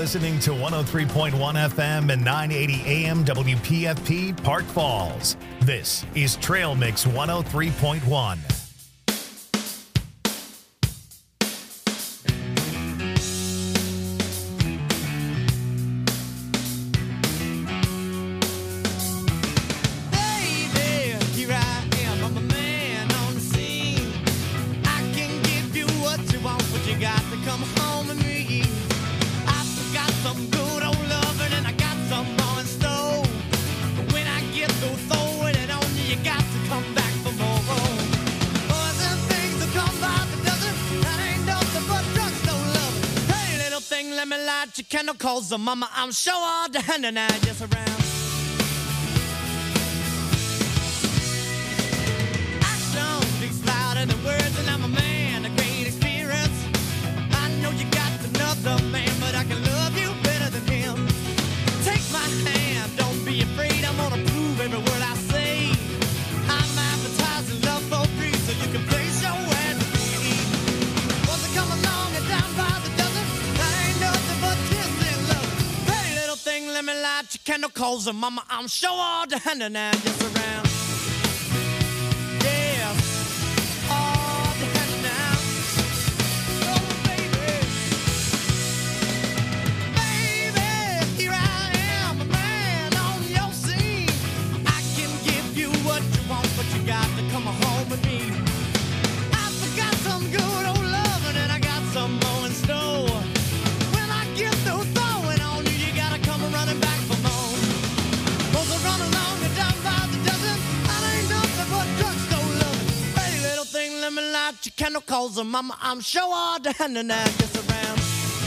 listening to 103.1 FM and 980 AM WPFP Park Falls. This is Trail Mix 103.1. Cause mama, I'm sure all the hand and I just around. Action speaks louder than words, and I'm a man of great experience. I know you got another man, but I can love you better than him. Take my hand, don't be afraid. I'm gonna prove every word I say. I'm advertising love for free, so you can place your ad to me. Was it come along and down by the dozen? That ain't nothing but let me light your candle, cause mama, I'm sure all the hand and I just around. Yeah, all the hand and I. Oh, baby. Baby, here I am, a man on your scene. I can give you what you want, but you got to come home with me. I forgot some good old loving, and I got some more in store. When I get through throwing on you, you gotta come running back for more. Those are run along and down by the dozen. That ain't nothing but drugstore loving. Pretty little thing, let me light your candle, cause mama, I'm sure all the hand and I just around.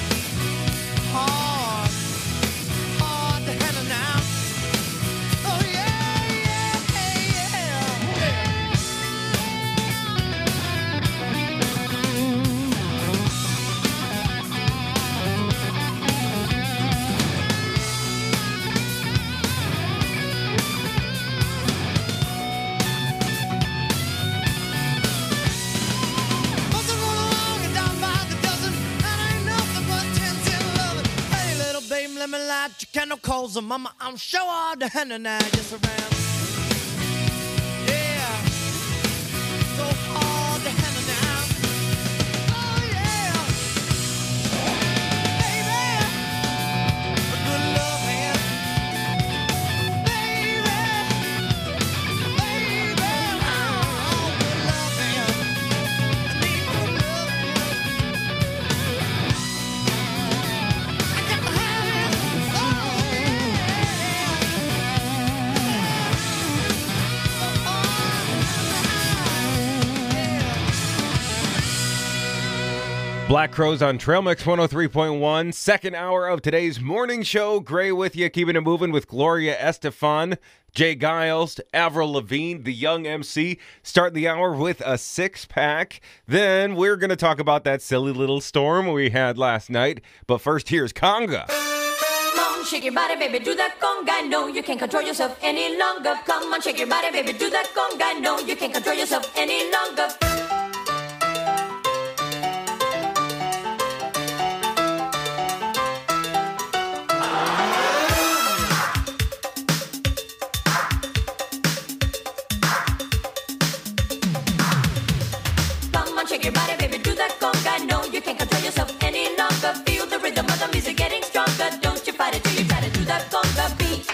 Hard, hard the hand and I. Oh yeah, yeah, let me light your candle, cause mama, I'm sure all the hand and I just around. Yeah, so hard the hand and I. Oh yeah, baby, a good love hand. Baby, oh, good love hand. I need good love hand. I got to have it. Black Crowes on Trail Mix 103.1, second hour of today's morning show. Gray with you, keeping it moving with Gloria Estefan, Jay Giles, Avril Lavigne, the young MC, starting the hour with a six-pack. Then we're going to talk about that silly little storm we had last night. But first, here's Conga. Come on, shake your body, baby, do that conga. No, you can't control yourself any longer. Come on, shake your body, baby, do that conga. No, you can't control yourself any longer. Shake your body, baby, do that conga. No, you can't control yourself any longer. Feel the rhythm of the music getting stronger. Don't you fight it till you try to do that conga beat.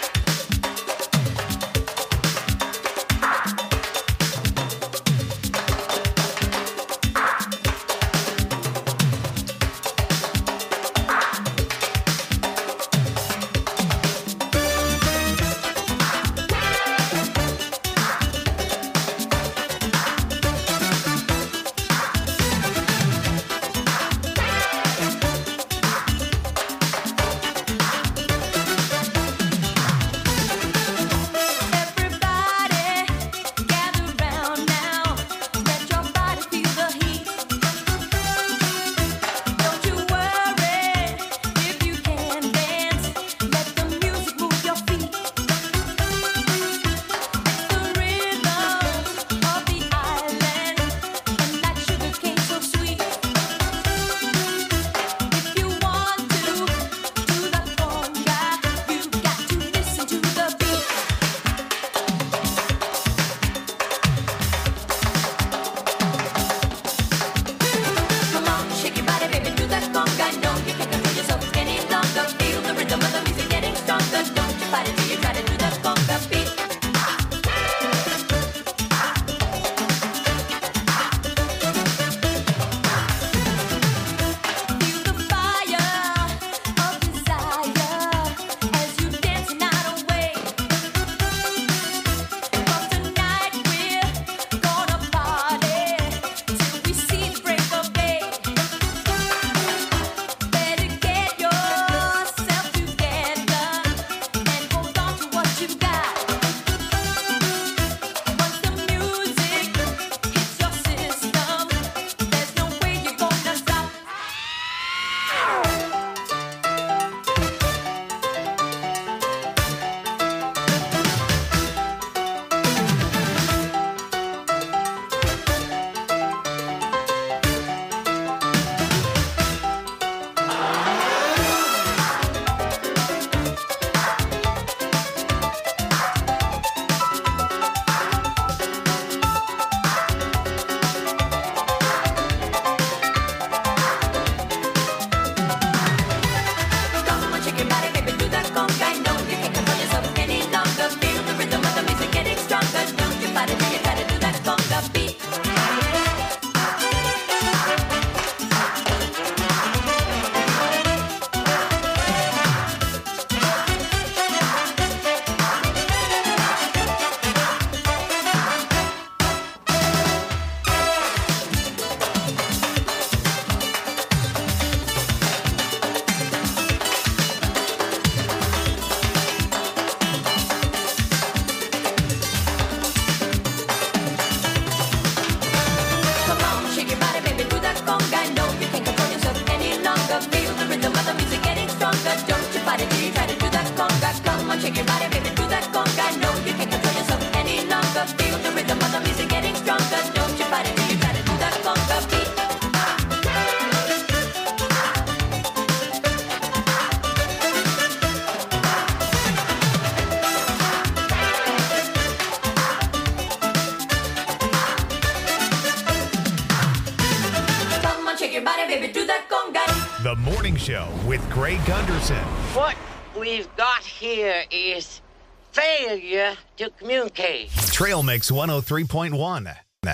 The Morning Show with Greg Gunderson. What we've got here is failure to communicate. Trail Mix 103.1.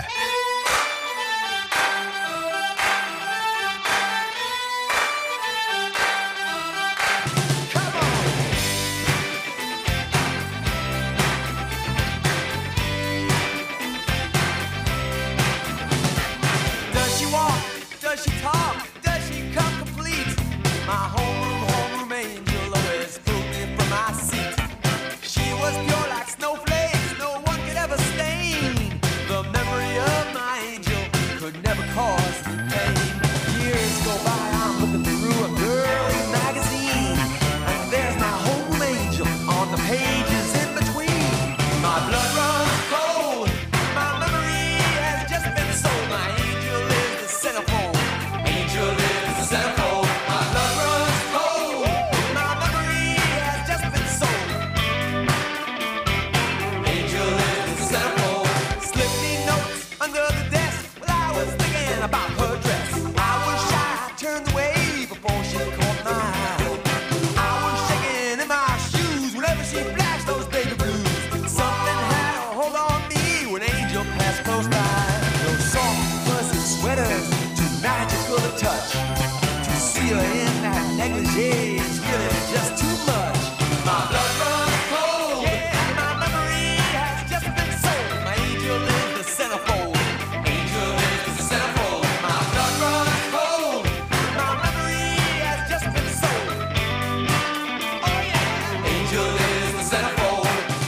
Does she walk? Does she talk? Does she come complete? My homeroom angel always pulled me from my seat. She was pure like snowflakes, no one could ever stain. The memory of my angel could never cause me pain. Years go by, I'm looking through a girly magazine, and there's my homeroom angel on the pages in between. My blood runs cold, my memory has just been sold. My angel is the centerfold, angel is the centerfold. My blood runs cold, my memory has just been sold. Angel is the centerfold. Slip me notes under the desk while I was thinking about her dress. I was shy, I turned away before she caught my eye. I was shaking in my shoes whenever she flashed those baby blues. Something had a hold on me when Angel passed close by. Those soft fuzzy sweaters, too magical to touch. To see her in that negligee is really just too much. My blood runs cold, yeah, my memory has just been sold. My angel is the centerfold, angel is the centerfold. My blood runs cold, my memory has just been sold. Oh yeah, angel is the centerfold.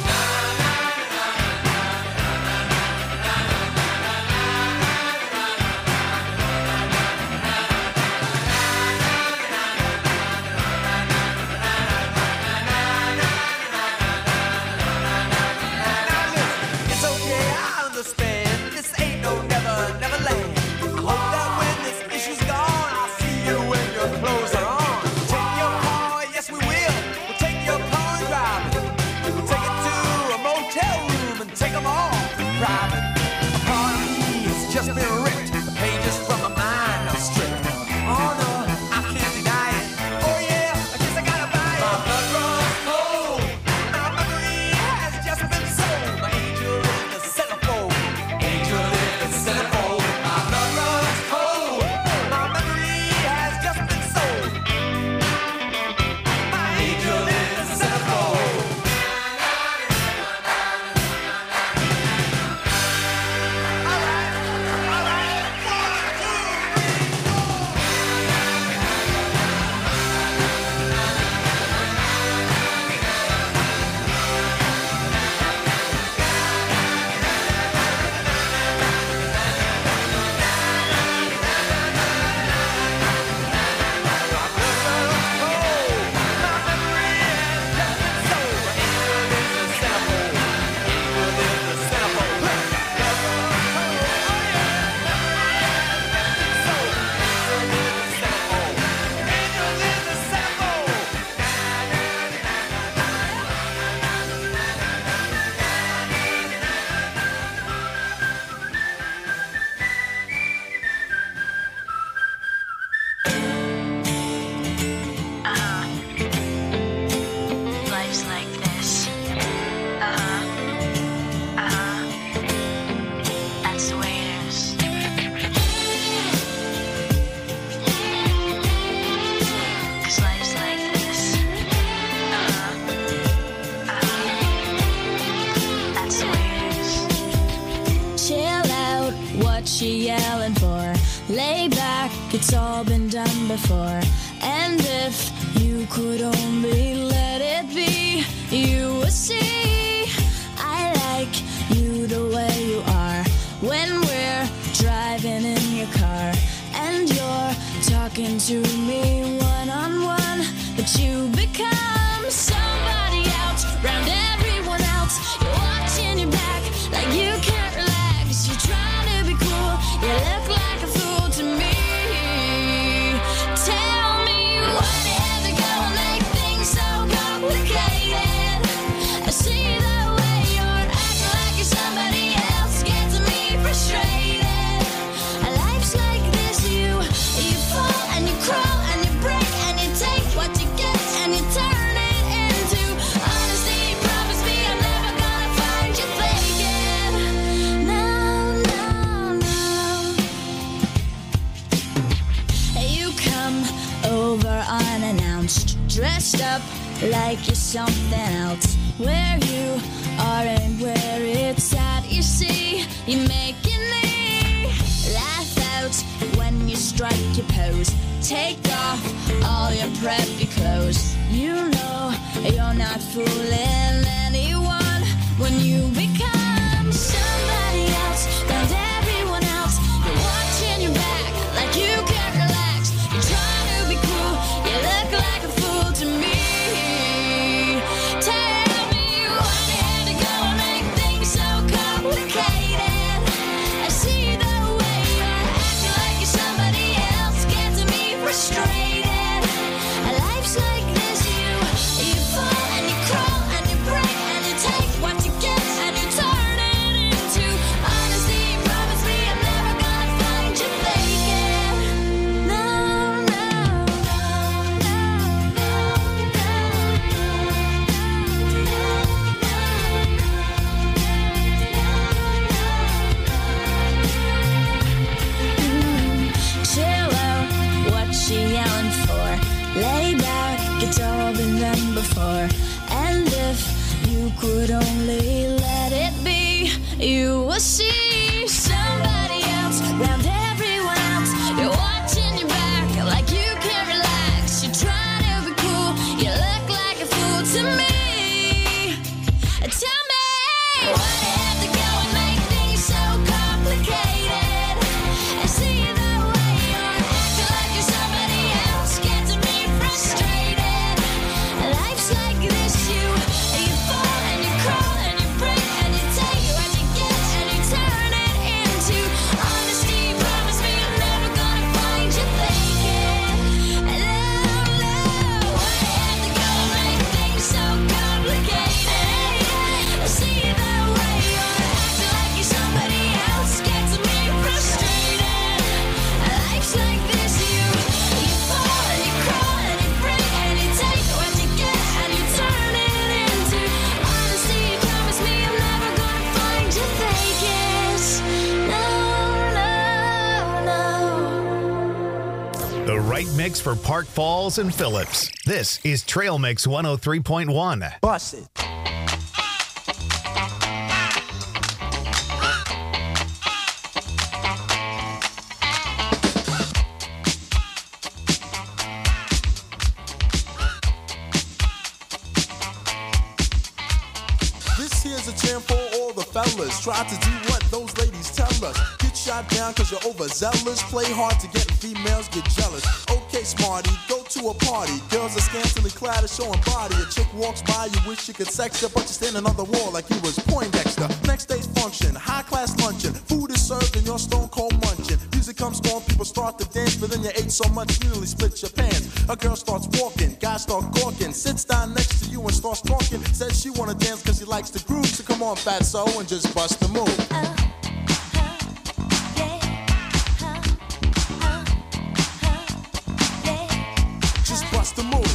It's okay, I understand. This ain't no never, never land. I hope that when this issue's gone, I'll see you when your clothes are on. Take your car, yes we will. We'll take your car and drive it. We'll take it to a motel room and take them all in private. A part of me has just been ripped. The pages from my mind are stripped. Oh no, I can't deny it. Oh yeah, I guess I gotta buy it. My blood runs cold. My memory has just been sold. My angel is the centerfold. Angel is the centerfold. My blood runs cold. My memory has just been sold. My angel is the centerfold. All right, all right. 1, 2, 3, 4. Life's like this. That's the way it is. 'Cause life's like this. That's the way it is. Chill out, what you yelling for? Lay back, it's all been done before. And if you could only let it be, you would see I like you the way you are. When we're driving in your car and you're talking to me one-on-one, but you become somebody else round everyone else. You're watching your back like you can't relax. You're trying to be cool, you look like a fool to me. Tell me what ever gonna make things so complicated. I see the way you're acting like you're somebody else, gets me frustrated. Life's like this, you fall and you crawl and you dressed up like you're something else. Where you are and where it's at, you see, you're making me laugh out when you strike your pose. Take off all your preppy clothes. You know you're not fooling anyone when you become somebody else. Round everyone else, you're watching your back like you can't relax. You're trying to be cool, you look like a fool to me. Tell me why you had to go and make things so complicated. I see the way you're acting like you're somebody else, getting me frustrated. Life's like this, you fall and you crawl and you break and you take what you get and you turn it into honesty. Promise me I'm never gonna find you faking. No, no, no, chill out, what she yelling for? Lay back, it's all been done before. And if you could only let it be, you will see somebody else round everyone else. You're watching your back like you can't relax. You're trying to be cool, you look like a fool to me. Tell me why you have to go and make things so complicated. I see the way you're acting like you're somebody else, getting me frustrated. Life's like this, you fall and you crawl and you break and you take what you get and you turn it into honesty. Promise me I'm never gonna find you faking. No, no, why you have to go and make things so complicated? I see the way you're acting like you're somebody else, getting me frustrated. Life's like this, you fall and you crawl and you break and you take what you get and you turn it into honesty. Promise me I'm never gonna find you faking. No, no, no. The right mix for Park Falls and Phillips. This is Trail Mix 103.1. Bust it. This here's a jam for all the fellas. Try to do what those ladies tell us. Get shot down cause you're overzealous. Play hard to get females, get jealous. Okay, smarty, go to a party. Girls are scantily clad and showing body. A chick walks by, you wish you could sex her, but you're standing on the wall like you was Poindexter. Next day's function, high class luncheon. Food is served and you're stone cold munching. Music comes on, people start to dance, but then you ate so much you nearly split your pants. A girl starts walking, guys start gawking. Sits down next to you and starts talking. Says she wanna dance cause she likes the groove. So come on, fatso, and just bust the move. Just bust the move.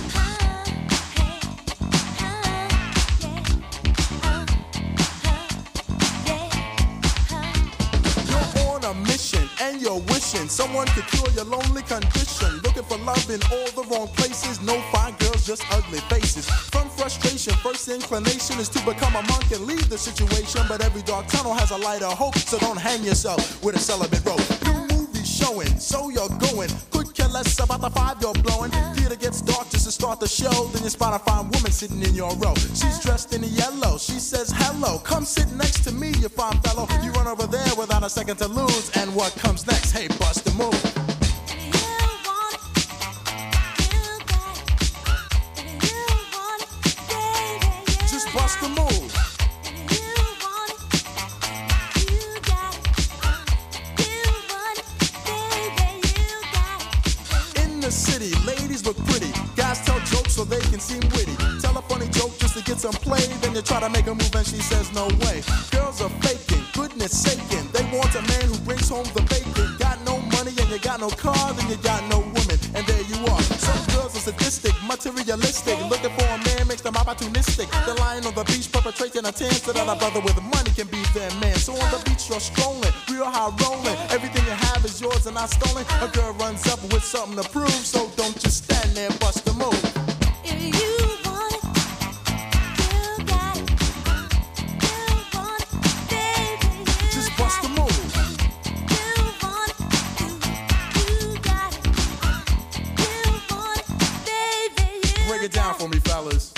You're on a mission and you're wishing someone could cure your lonely condition. Looking for love in all the wrong places. No fine girls, just ugly faces. From frustration, first inclination is to become a monk and leave the situation. But every dark tunnel has a light of hope, so don't hang yourself with a celibate rope. New movie showing, so you're going. Could care less about the five you're blowing. Theater gets dark just to start the show. Then you spot a fine woman sitting in your row. She's dressed in yellow. She says hello. Come sit next to me, you fine fellow. You run over there without a second to lose. And what comes next? Hey, bust the move. Just bust the move. In the city, ladies look pretty. Guys tell jokes so they can seem witty. Tell a funny joke just to get some play. Then you try to make a move and she says no way. Girls are faking, goodness saking. They want a man who brings home the bacon. Got no money and you got no car, then you got no woman. And there you are. Some girls are sadistic, materialistic. Looking for a man makes them opportunistic. They're lying on the beach perpetrating a tan so that a brother with money can be their man. So on the beach you're strolling, real high rolling. Everything you have is yours and not stolen. A girl runs up with something to prove, so don't just stand there, bust the move. If Just bust the move. Break it down for me, fellas.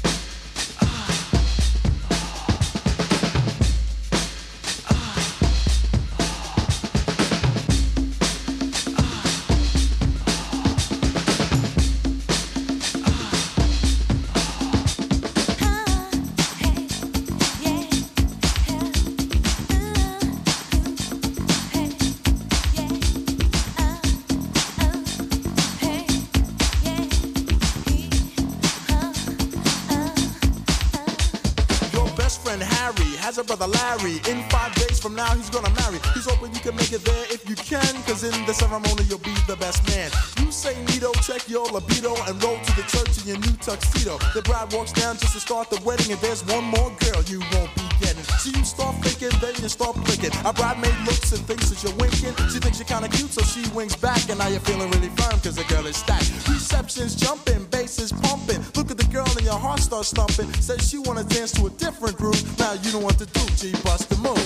Your best friend Harry has a brother Larry. In 5 days from now, he's gonna marry. He's hoping you can make it there if you can, cause in the ceremony, you'll be the best man. You say neato, check your libido, and roll to the church in your new tuxedo. The bride walks down just to start the wedding, and there's one more girl you won't be getting. So you start thinking, then you start blinking. A bridemaid looks and thinks that you're winking. She thinks you're kinda cute, so she winks back, and now you're feeling really firm, cause the girl is stacked. Reception's jumping, bass is pumping. Look at the girl and your heart starts thumping. Says she wanna dance to a different groove. Now you know what to do, G, bust the move.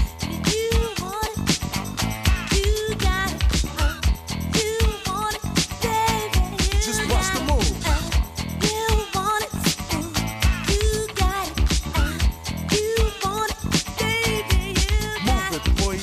Just bust the move. Move it, boy.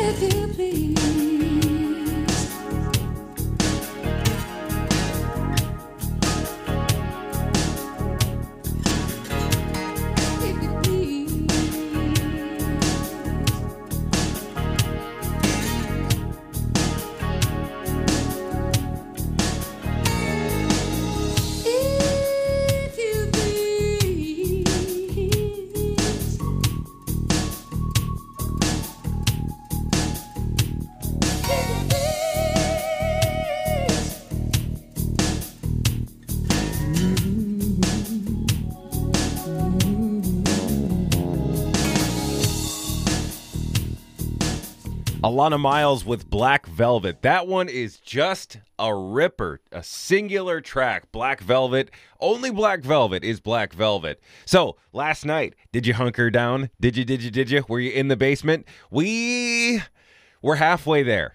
If you please. If you please. If you please. Alana Miles with Black Velvet. That one is just a ripper, a singular track. Black Velvet. Only Black Velvet is Black Velvet. So, last night, did you hunker down? Did you? Were you in the basement? We were halfway there.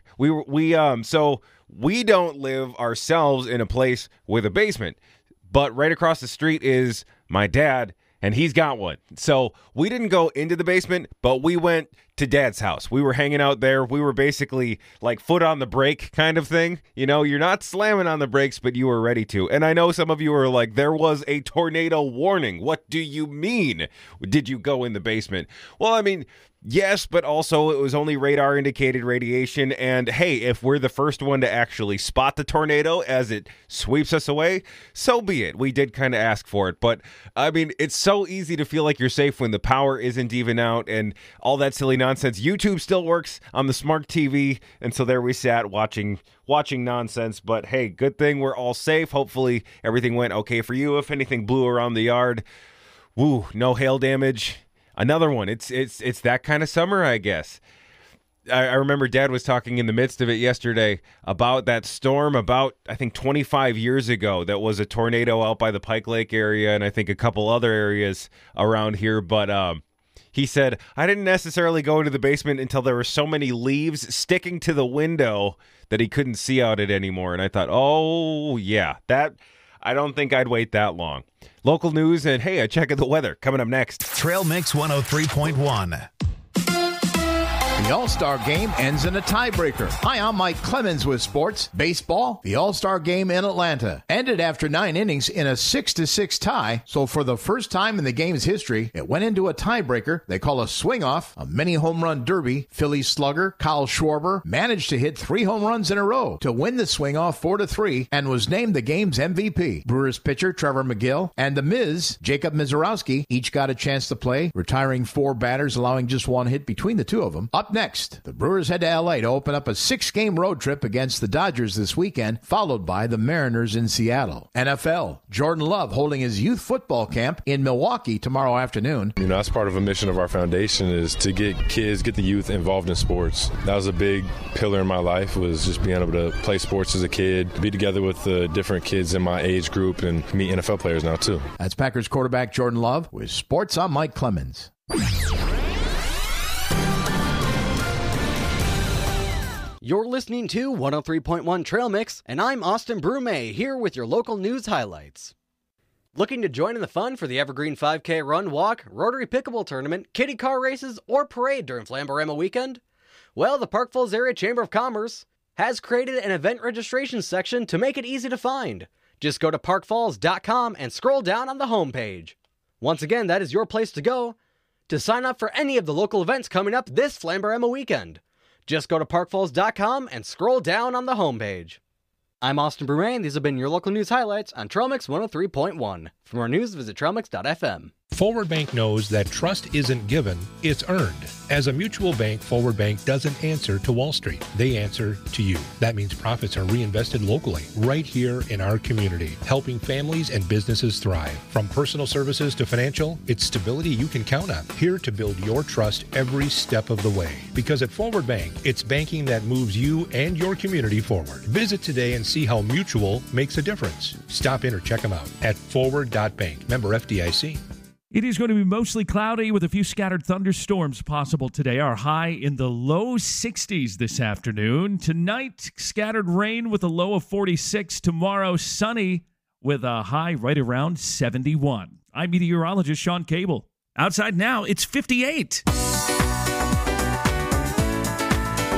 So we don't live ourselves in a place with a basement, but right across the street is my dad, and he's got one. So we didn't go into the basement, but we went to Dad's house. We were hanging out there. We were basically like foot on the brake kind of thing. You know, you're not slamming on the brakes, but you were ready to. And I know some of you are like, there was a tornado warning. What do you mean? Did you go in the basement? Well, I mean, yes, but also it was only radar indicated radiation. And hey, if we're the first one to actually spot the tornado as it sweeps us away, so be it. We did kind of ask for it. But I mean, it's so easy to feel like you're safe when the power isn't even out and all that silly nonsense. YouTube still works on the smart TV. And so there we sat watching nonsense. But hey, good thing we're all safe. Hopefully everything went okay for you. If anything blew around the yard, woo, no hail damage. Another one. It's that kind of summer, I guess. I remember Dad was talking in the midst of it yesterday about that storm about, I think, 25 years ago that was a tornado out by the Pike Lake area and I think a couple other areas around here. But he said, I didn't necessarily go into the basement until there were so many leaves sticking to the window that he couldn't see out it anymore. And I thought, oh, yeah, I don't think I'd wait that long. Local news and, hey, a check of the weather coming up next. Trail Mix 103.1. The All-Star Game ends in a tiebreaker. Hi, I'm Mike Clemens with sports. Baseball, the All-Star Game in Atlanta ended after 9 innings in a 6-6 tie. So for the first time in the game's history, it went into a tiebreaker they call a swing-off, a mini home run derby. Philly slugger Kyle Schwarber managed to hit 3 home runs in a row to win the swing-off 4-3 and was named the game's MVP. Brewers pitcher Trevor McGill and the Miz, Jacob Mizorowski, each got a chance to play, retiring 4 batters, allowing just 1 hit between the two of them. Up next, the Brewers head to L.A. to open up a 6-game road trip against the Dodgers this weekend, followed by the Mariners in Seattle. NFL, Jordan Love holding his youth football camp in Milwaukee tomorrow afternoon. You know, that's part of a mission of our foundation is to get the youth involved in sports. That was a big pillar in my life, was just being able to play sports as a kid, be together with the different kids in my age group, and meet NFL players now, too. That's Packers quarterback Jordan Love with Sports. I'm Mike Clemens. You're listening to 103.1 Trail Mix, and I'm Austin Brume, here with your local news highlights. Looking to join in the fun for the Evergreen 5K Run, Walk, Rotary Pickleball Tournament, kiddie car races, or parade during Flamborama weekend? Well, the Park Falls Area Chamber of Commerce has created an event registration section to make it easy to find. Just go to parkfalls.com and scroll down on the homepage. Once again, that is your place to go to sign up for any of the local events coming up this Flamborama weekend. Just go to parkfalls.com and scroll down on the homepage. I'm Austin Brume, and these have been your local news highlights on Trail Mix 103.1. For more news, visit trailmix.fm. Forward Bank knows that trust isn't given, it's earned. As a mutual bank, Forward Bank doesn't answer to Wall Street. They answer to you. That means profits are reinvested locally, right here in our community, helping families and businesses thrive. From personal services to financial, it's stability you can count on. Here to build your trust every step of the way. Because at Forward Bank, it's banking that moves you and your community forward. Visit today and see how Mutual makes a difference. Stop in or check them out at forward.bank. Member FDIC. It is going to be mostly cloudy with a few scattered thunderstorms possible today. Our high in the low 60s this afternoon. Tonight, scattered rain with a low of 46. Tomorrow, sunny with a high right around 71. I'm meteorologist Sean Cable. Outside now, it's 58.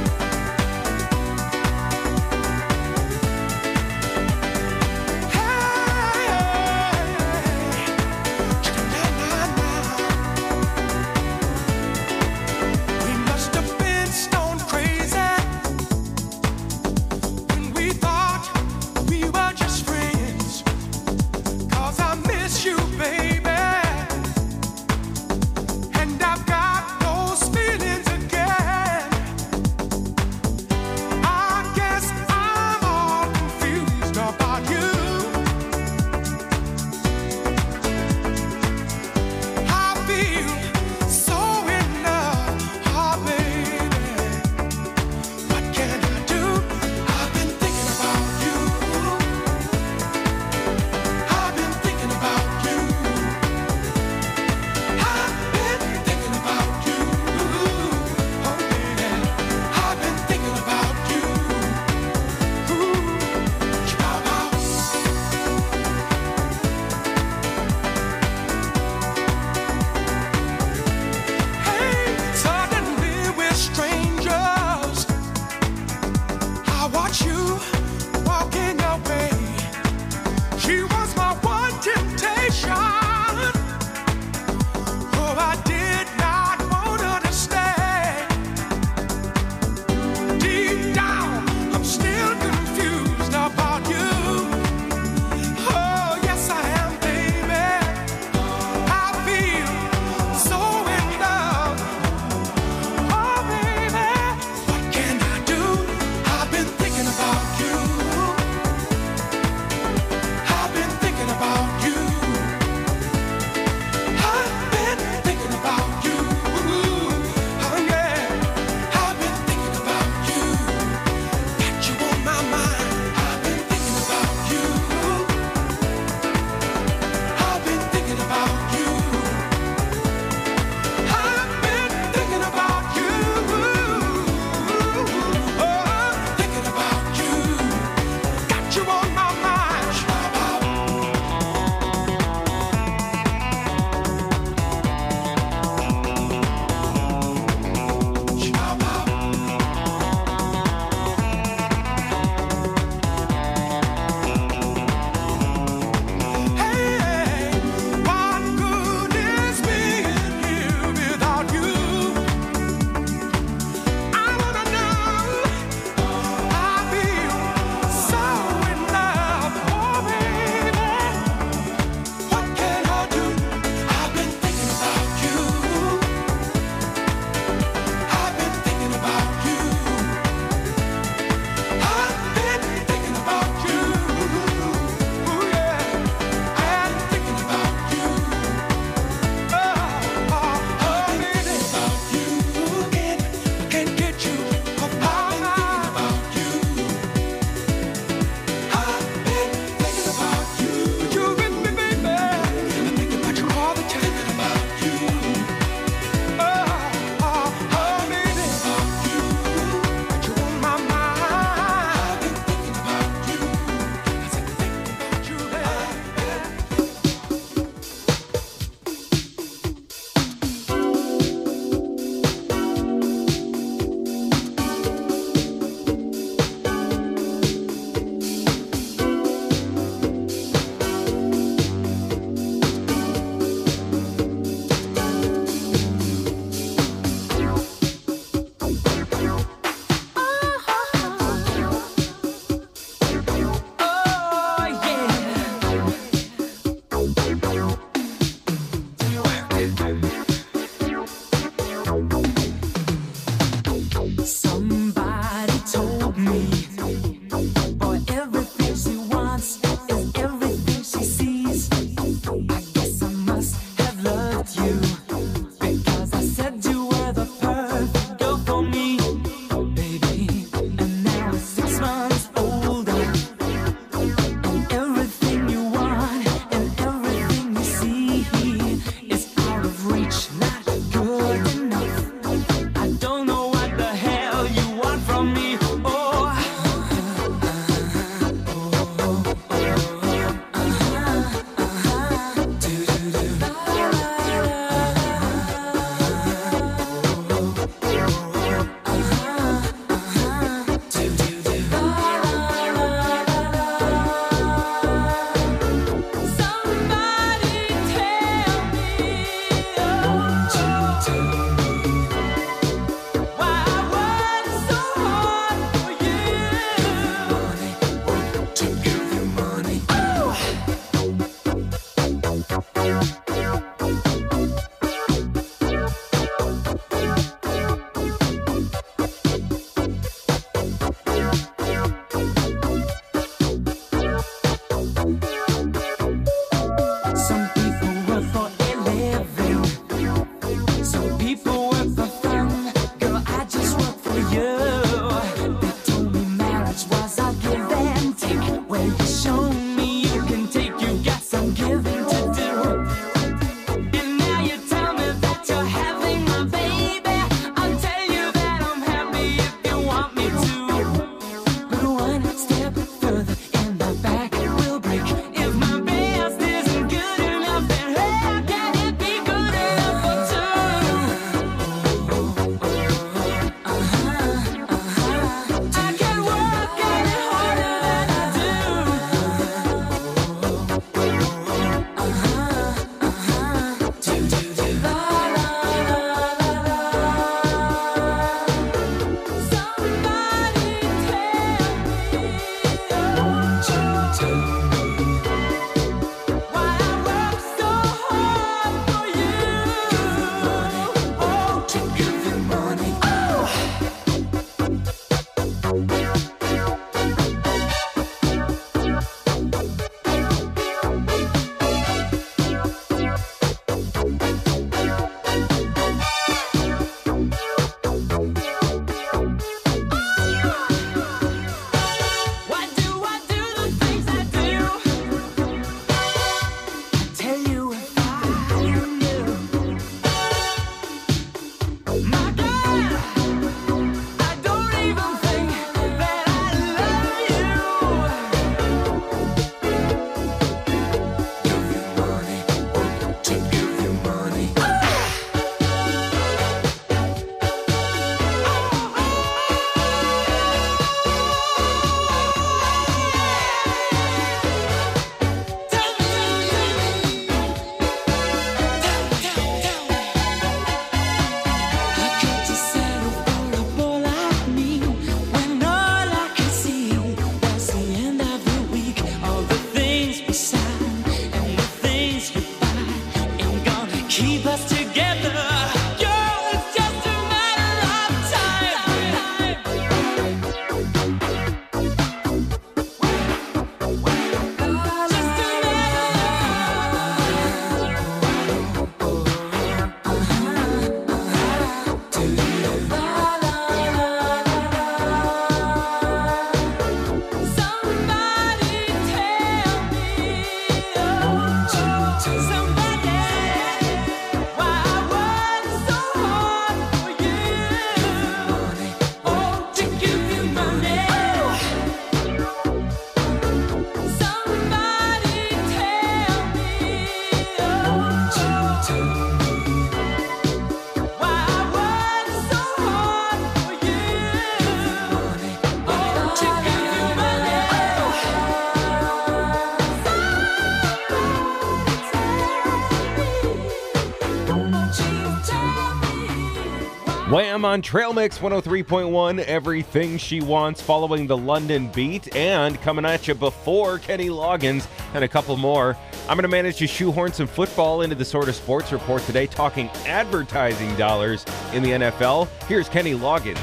Wham on Trail Mix 103.1, Everything She Wants, following the London Beat, and coming at you before Kenny Loggins and a couple more. I'm going to manage to shoehorn some football into the Sort of Sports Report today, talking advertising dollars in the NFL. Here's Kenny Loggins.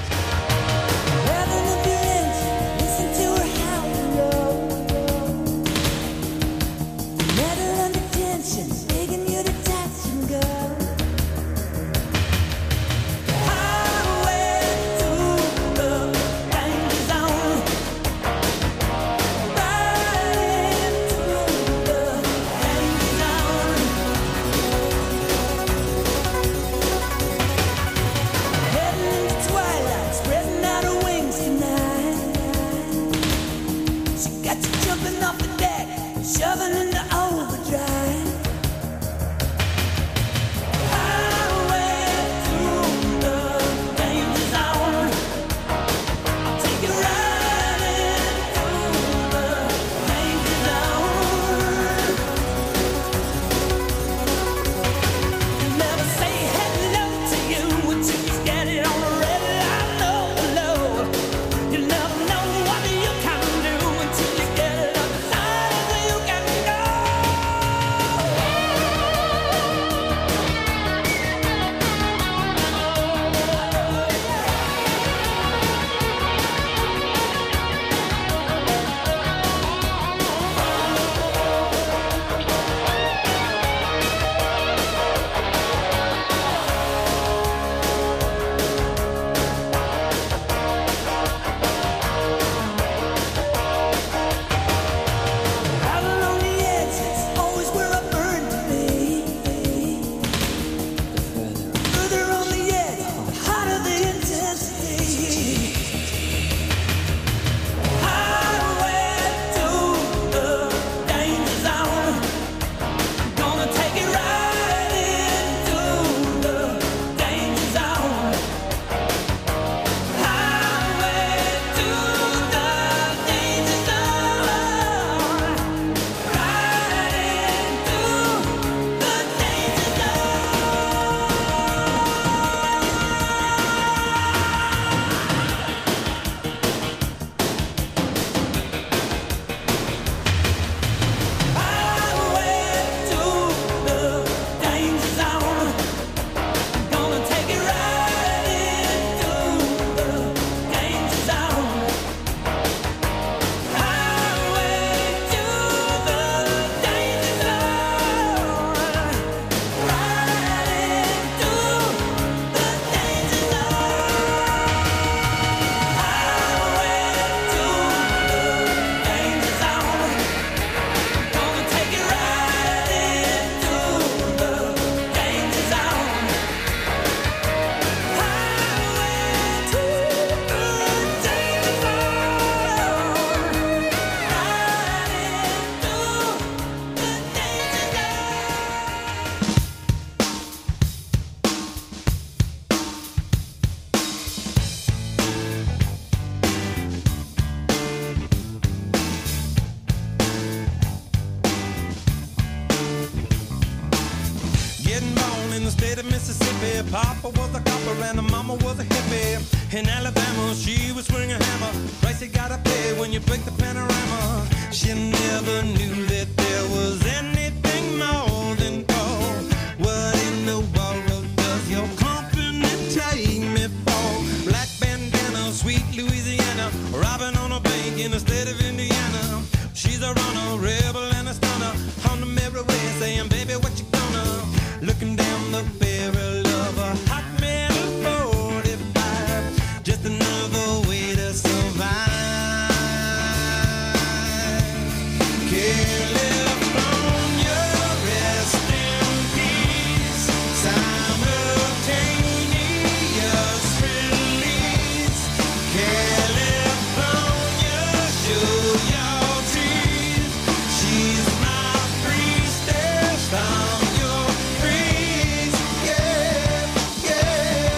Papa was a copper and mama was a hippie. In Alabama, she was swinging a hammer. Price you gotta pay when you break the panorama. She never knew that there was anything more than gold. What in the world does your company take me for? Black bandana, sweet Louisiana, robbing on a bank in the state of Indiana. She's a runner, rebel and a stunner. On the merry way, saying, baby, what you gonna? Looking down the barrel of a hot metal 45, just another way to survive. California, rest in peace. Simultaneous release. California, show your teeth. She's my priestess. I'm your priest. Yeah, yeah.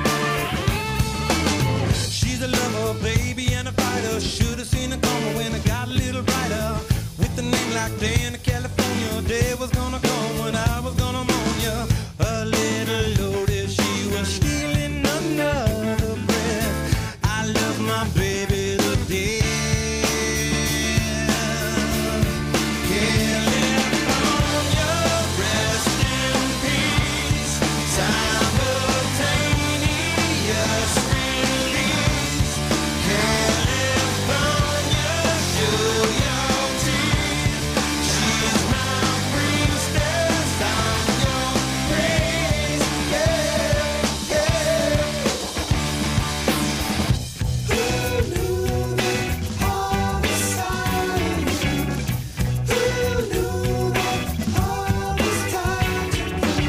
She's a lover, baby, and a fighter. Should have seen it coming when I got back day in California. Day was gonna come when I was gonna moan ya. A little loaded, she was stealing another breath. I love my baby to death. California, rest in peace. Simultaneous release. California, show your teeth. She's my priestess, I'm your praise. Yeah, yeah. Who knew that all was silent? Who knew that all was time to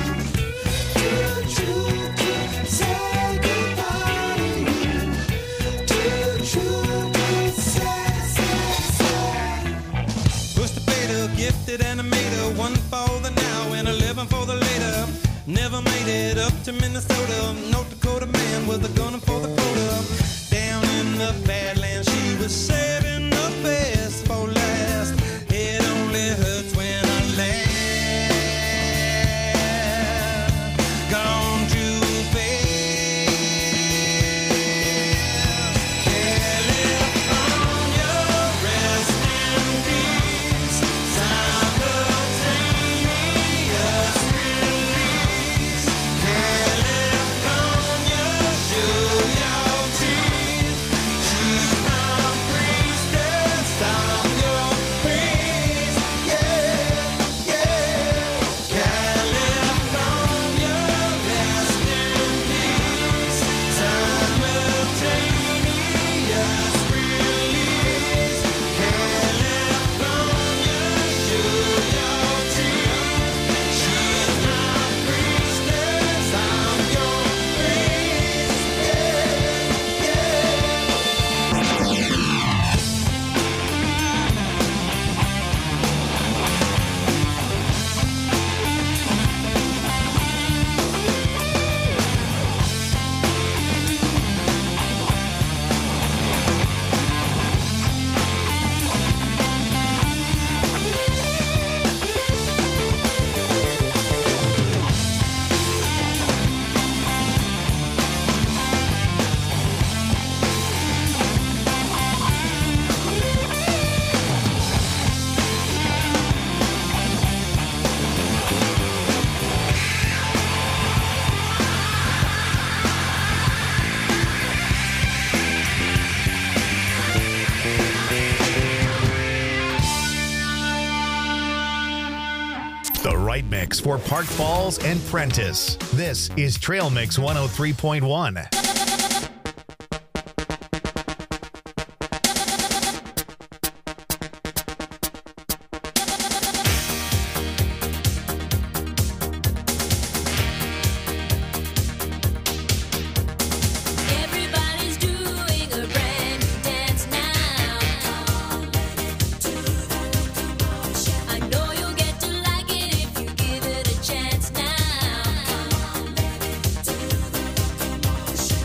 say goodbye to you? Too true to say. Push the fader, gifted animator, one for the now and 11 for the later. Never made it up to Minnesota. North Dakota man with a gun for the quota. Down in the Badlands, she was saving the best for last. It only hurts when I laugh. Gone too fast. California, rest in peace. Simultaneous release. California, show your teeth. She's my priestess, I'm your priest. Yeah, yeah. California, rest in peace. Simultaneous release. California, show your teeth. She's my priestess, I'm your priest. Yeah, yeah. The right mix for Park Falls and Prentice. This is Trail Mix 103.1. Everybody's doing a brand new dance now. I know you'll get to like it if you give it a chance now.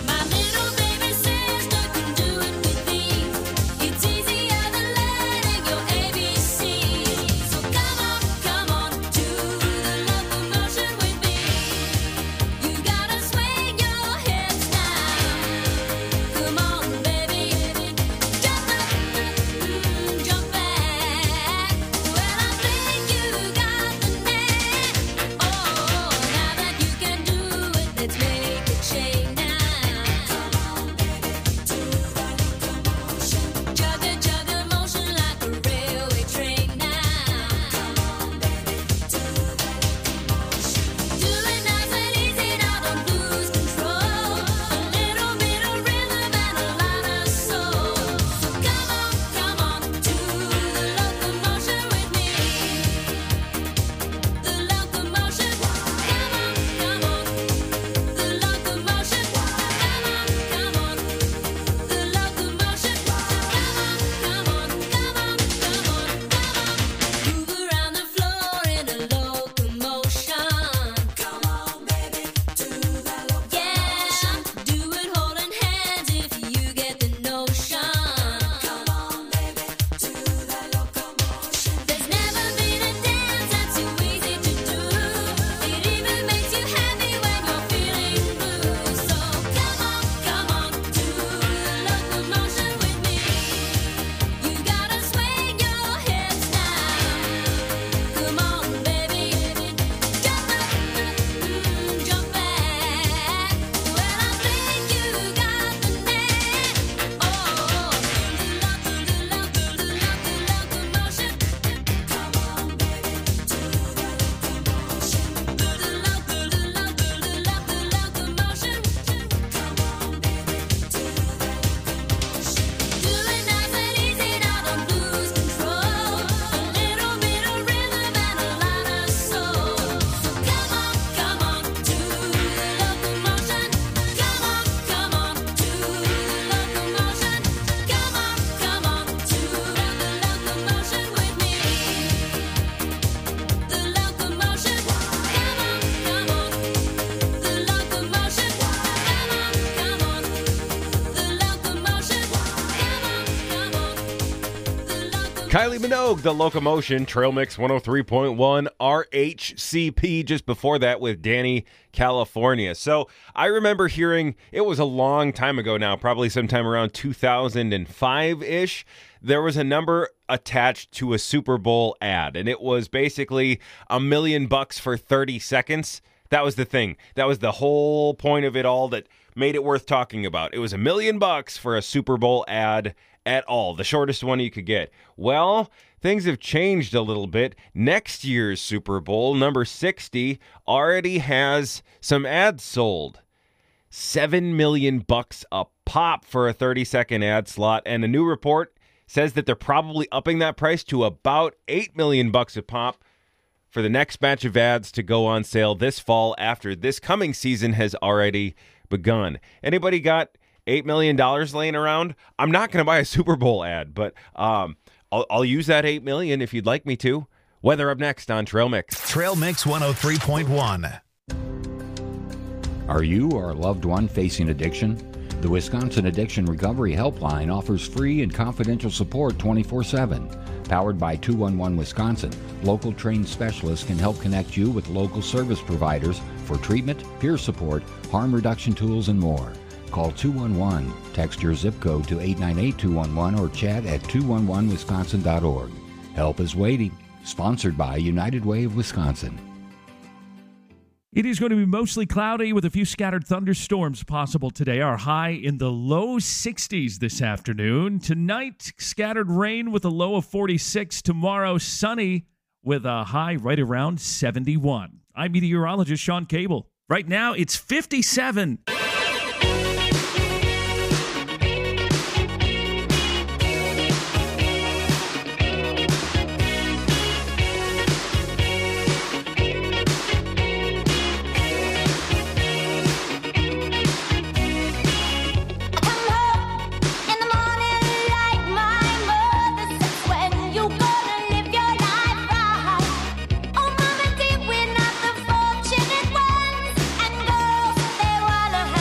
Kylie Minogue, The Locomotion, Trail Mix 103.1, RHCP, just before that with Danny, California. So I remember hearing, it was a long time ago now, probably sometime around 2005-ish, there was a number attached to a Super Bowl ad, and it was basically $1 million for 30 seconds. That was the thing. That was the whole point of it all that made it worth talking about. It was $1 million for a Super Bowl ad at all, the shortest one you could get. Well, things have changed a little bit. Next year's Super Bowl, number 60, already has some ads sold. $7 million a pop for a 30-second ad slot, and a new report says that they're probably upping that price to about $8 million a pop for the next batch of ads to go on sale this fall after this coming season has already begun. Anybody got $8 million laying around? I'm not going to buy a Super Bowl ad, but I'll use that $8 million if you'd like me to. Weather up next on Trail Mix. Trail Mix 103.1. Are you or a loved one facing addiction? The Wisconsin Addiction Recovery Helpline offers free and confidential support 24/7. Powered by 211 Wisconsin, local trained specialists can help connect you with local service providers for treatment, peer support, harm reduction tools, and more. Call 211, text your zip code to 898-211, or chat at 211wisconsin.org. Help is waiting. Sponsored by United Way of Wisconsin. It is going to be mostly cloudy with a few scattered thunderstorms possible today. Our high in the low 60s this afternoon. Tonight, scattered rain with a low of 46. Tomorrow, sunny with a high right around 71. I'm meteorologist Sean Cable. Right now, it's 57. Oh, mama, did we not the fortunate ones? And girls, they wanna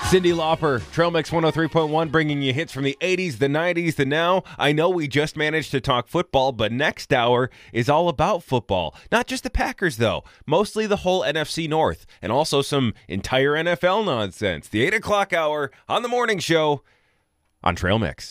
Cyndi Lauper, Trail Mix 103.1, bringing you hits from the 80s, the 90s, the now. I know we just managed to talk football, but next hour is all about football. Not just the Packers, though. Mostly the whole NFC North, and also some entire NFL nonsense. The 8 o'clock hour on the morning show on Trail Mix.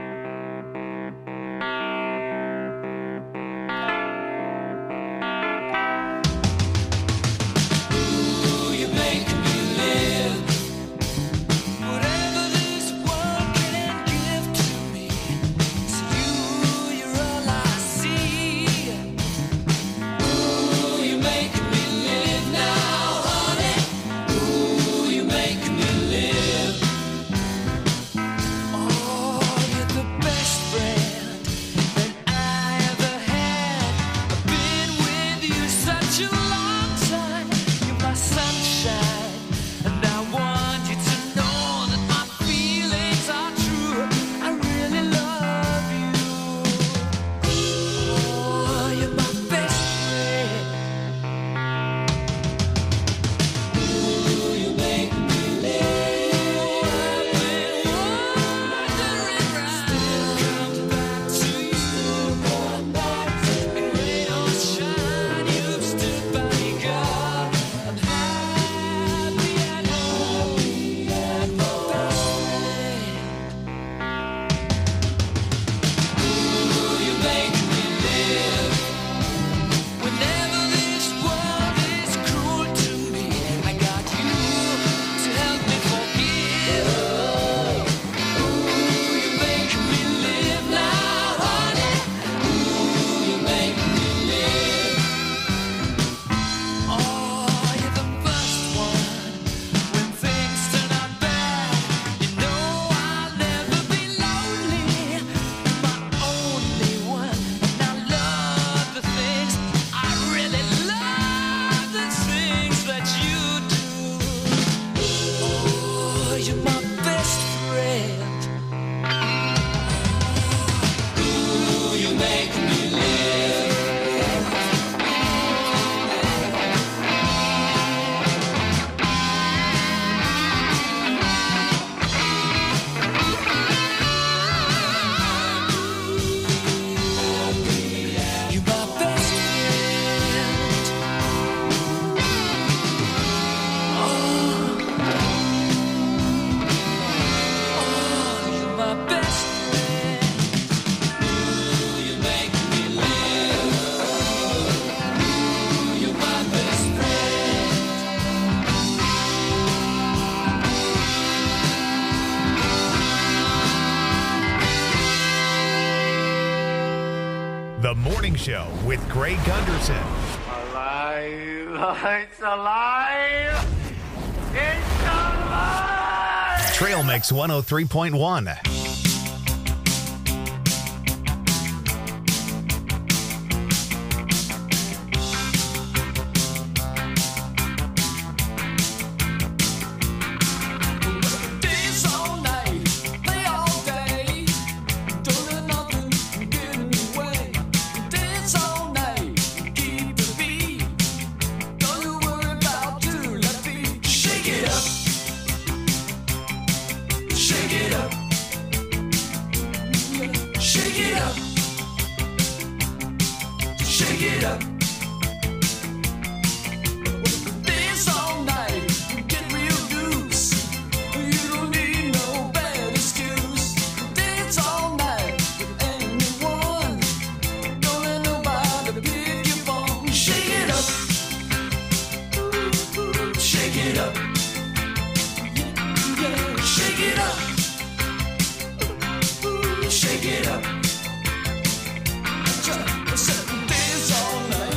The Morning Show with Greg Gunderson. Alive! It's alive! It's alive! Trail Mix 103.1. Shake it up.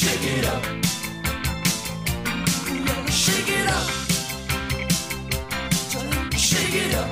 Shake it up. Yeah, shake it up. Shake it up.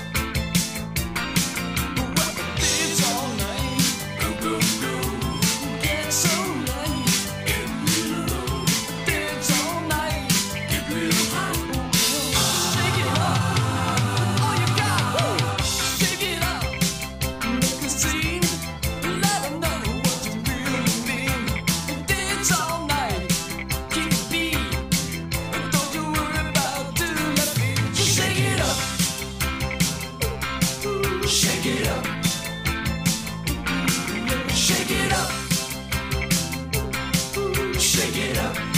Well, the beats all night. Go, go, go. Get so nice. Get real low. Dance all night. Get real high. Shake it up. All you got. Shake it up. Make a scene. Let 'em know what you really mean. Dance all night. Keep it beat. Don't you worry about doing that beat. Shake it up. Shake it up. Shake it up. Shake it up.